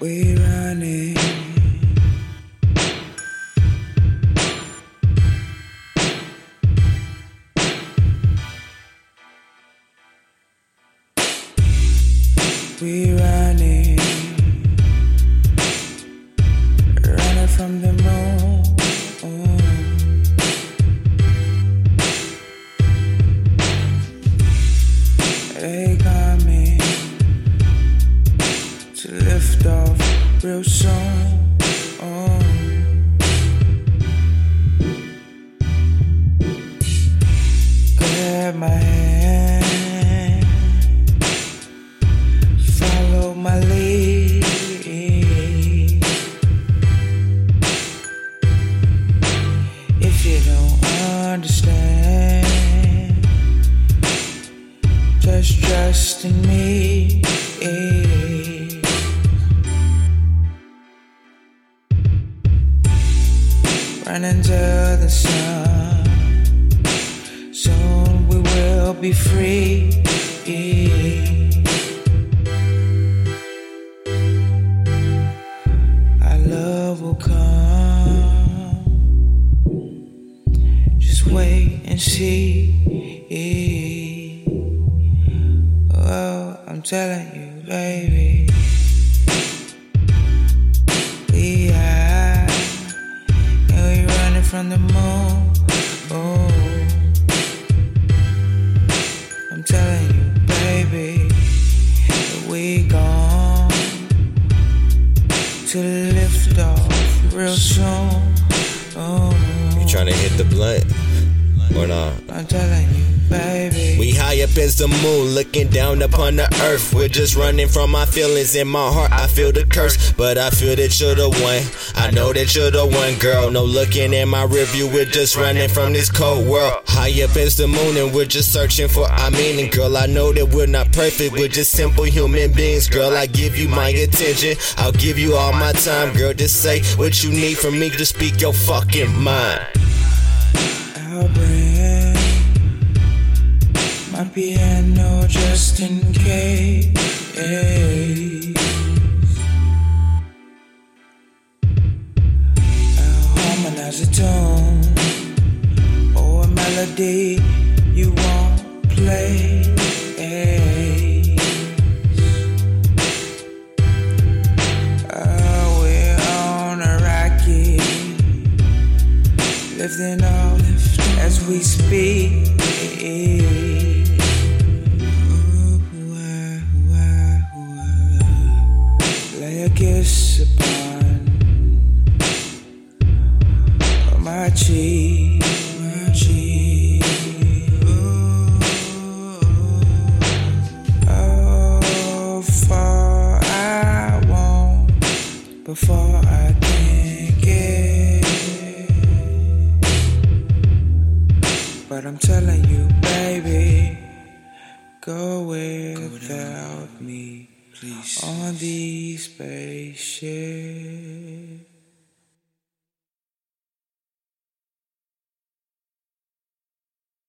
We running. We running, running from the moon. They coming to lift off real soon. Grab my hand, follow my lead. If you don't understand, just trust in me. Running to the sun, soon we will be free. Our love will come, just wait and see. Oh, I'm telling you, baby, we are, and we running from the moon. Oh, I'm telling you, baby, that we gone to lift off real soon. Oh, You tryna hit the blunt or not? I'm telling you, baby. We high up as the moon, looking down upon the earth. We're just running from my feelings in my heart. I feel the curse, but I feel that you're the one. I know that you're the one, girl. No looking in my rearview, we're just running from this cold world. High up as the moon, and we're just searching for our meaning, girl. I know that we're not perfect, we're just simple human beings, girl. I give you my attention, I'll give you all my time, girl. Just say what you need from me, just speak your fucking mind. I'll bring my piano just in case. I'll harmonize a tune or a melody you won't play. Oh, we're on a rocket, lifting off as we speak. Lay a kiss upon my cheek, Oh, far I want before I can get. But I'm telling you, baby, go without me, please, on these spaceships.